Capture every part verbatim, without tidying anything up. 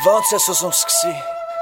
Ոնց ես ուզում սկսի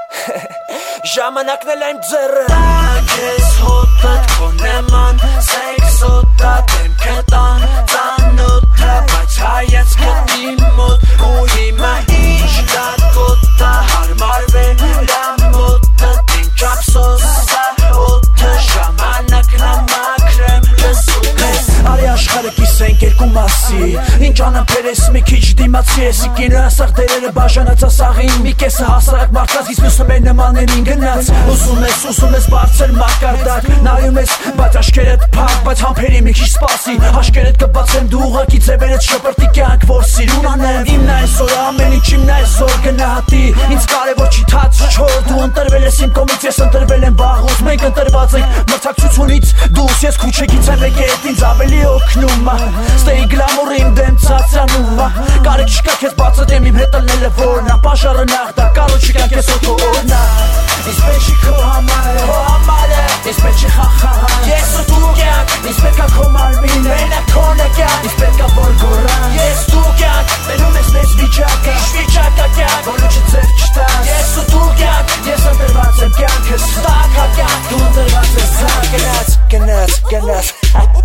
Ժամանակն էլ այն ձեռը Տակ ես հոտըտ քո նեման Սեքսոտա դեմքետան Ծանոթա բայց հայաց կտի մոտ Ու հիմա ինչ դակոտա հարմարվել Լամոտը դինք ապսոսա Օթը ժամանակն ամակրեմ լսում ես Արի աշխարը կիսենք երկու մասի Ինչ անամպեր ես մի քիչ դիմացի ես Իկին ասաղ դերերը բաժանած ասաղին Մի կեսը հասարակ մարդած իսկ մյուսը մեր նմաններին գնաց Ուզում ես, ուզում ես բարձր մակարդակ Նայում ես, բայց աշկերդ փակ Բայց համբերի մի քիչ սպասի Աշկերդ կբացեմ դու ուղղակի ձևերդ շպրտի կյանք Որ սիրուն անեմ Իմն այսօր ամեն ինչ իմն այսօր գնահատի Ինձ կարևոր չի թաց չոր Դու ընտրվել ես իմ կողմից, ես ընտրվել եմ վաղուց Մենք ընտրված ենք մրցակցությունից դուրս Ես քուչեքից եմ եկել ինձ ավելի օգնում Ստեի գլամուրը իմ դեմ ծածրանում Կարիք չկա քեզ բացատրեմ իմ հետ ելնելը որն ա Պաշարը նախ դա կարո չկա քեզ օգո օրն ա Ինձ պետք չի քո համարը Քո համարը Ինձ պետք չի խախահան Ես ու դու կյանք Ինձ պետք ա քո մարմինը Մենակ քոնը կյանք Ինձ պետք ա որ գորան Ես դու կյանք Բերում ես մեզ վիճակը Ինչ վիճակա կյանք Որոչը ձև չտաս Ես ու դու կյանք Ես ընտրված եմ կյանքս Ստակ հա կյանք Դու ընտրված ես հա Գնաց, գնաց, գնաց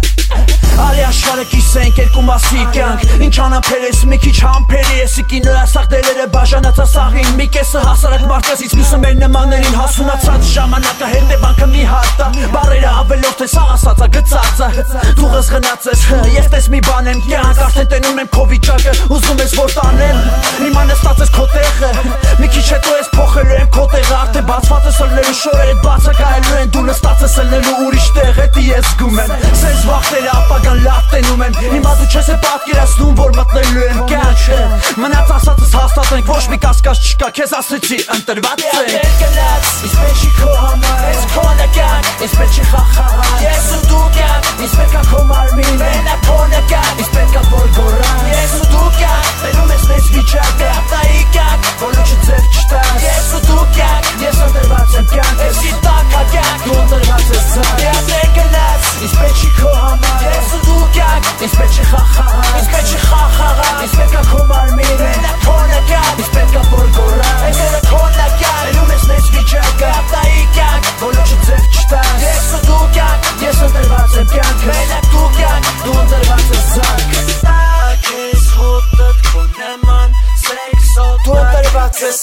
Արի աշխարը կիսենք երկու մասի կյանք Ինչ անամպեր ես մի քիչ համբերի ես Իկին ասաղ դերերը բաժանած ասաղին Մի կեսը հասարակ մարդես իսկ մյուսը մեր նմաններին Հասունացած ժամանակը հետևանքը մի հատ ա Բարերը ավելորդ ես ասածա գծածա Դու ղզղնած ես ես տես մի բան եմ կյանք Արդեն տենում եմ քո վիճակը ուզում ես որ տանեմ Հիմա նստած ես քո տեղը Մի քիչ հետո ես փոխելու եմ քո տեղը Արդեն բացված ես ըլնելու շորերդ բացակայելու են Դու նստած ես ըլնելու ուրիշ տեղ հետի ես զգում եմ Սենց վախտերը ապագան լավ տենում են Հիմա դու չես է պատկերացնում որ մտնելու եմ կյանքը Մնաց ասածս հաստատենք ոչ մի կասկած չկա Քեզ ասեցի ընտրված ենք Ինձ պետք չի քո համար Ես քոնը կյանք Ինձ պետք չի խախահան Ես ու դու կյանք Ինձ պետք ա քո մարմին Մենակ քոնը կյանք Ինձ պետք ա որ գորան Ես ու դու կյանք Բերում ես մեզ վիճակը Ապտայի կյանք Որոչը ձև չտաս Ես ու դու կյանք Ես ընտրված եմ կյանք Ես ի տակ հա կյանք Դու ընտրված ես զան Եհտեր գնաց Ինձ պետք չի քո համար Ես ու դու կյանք Ինձ պետք չի խախահան Ինձ պետք չի խախահան Ինձ պետք ա քո մարմին Մենակ քոնը կյանք Ինձ պետք ա որ գորան Ես որը քոնը կյանք Բերում ես մեզ վիճակը Ապտայի կյանք Որոչը ձև չտաս Ես ու դու կյանք Ես ընտրված եմ կյանք Մենակ դու կյանք Դու ընտրված ես զանք Տակ ես հոտըտ քո նեման Սեքսոտա Դու ընտրված ես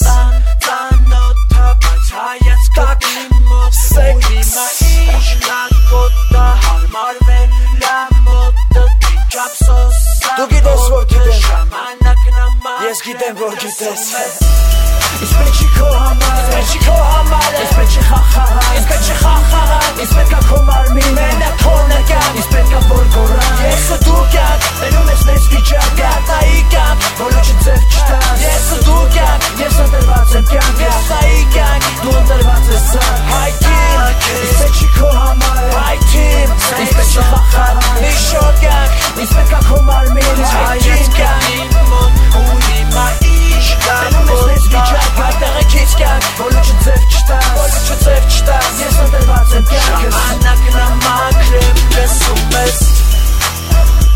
Ծանոթա բայց հայաց կտի մոտ Ու հիմա ինչ դակոտա հարմարվել Լամոտը դինք ապսոսա Դու գիտես որ գիտեմ Ժամանակն ամակ Ես գիտեմ որ գիտես Ինձ պետք չի քո համար Ինձ պետք չի քո համար Ինձ պետք չի խախահան Ինձ պետք չի խախահան Ինձ պետք ա քո մարմին Մենակ քոնը կյանք Ինձ պետք ա որ գորան Ես ու դու կյանք Բերում ես մեզ վիճակը Ապտայի կյանք Որոչը ձև չտաս Ես ու դու կյանք Ես ընտրված եմ կյանք Ապտայի կյանք Դու ընտրված ես զան Հայ թիմ Ինձ պետք չի քո համար Հայ թիմ Ինձ պետք չի խախահան Մի շոր կյանք Ինձ պետք ա քո մարմին Հայ կյանք Ու հիմա ինչ Բերում ես մեզ վիճակը Այդտեղ է քիչ կյանք Որոչը ձև չտաս Որոչը ձև չտաս Ես ընտրված եմ կյանքս Ժամանակն ամակրեմ լսում ես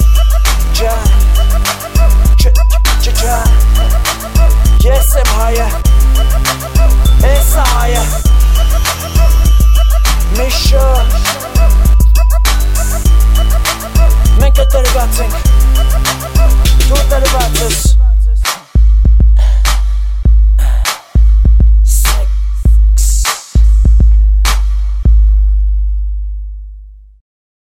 Ջան Ջան Ես եմ հայը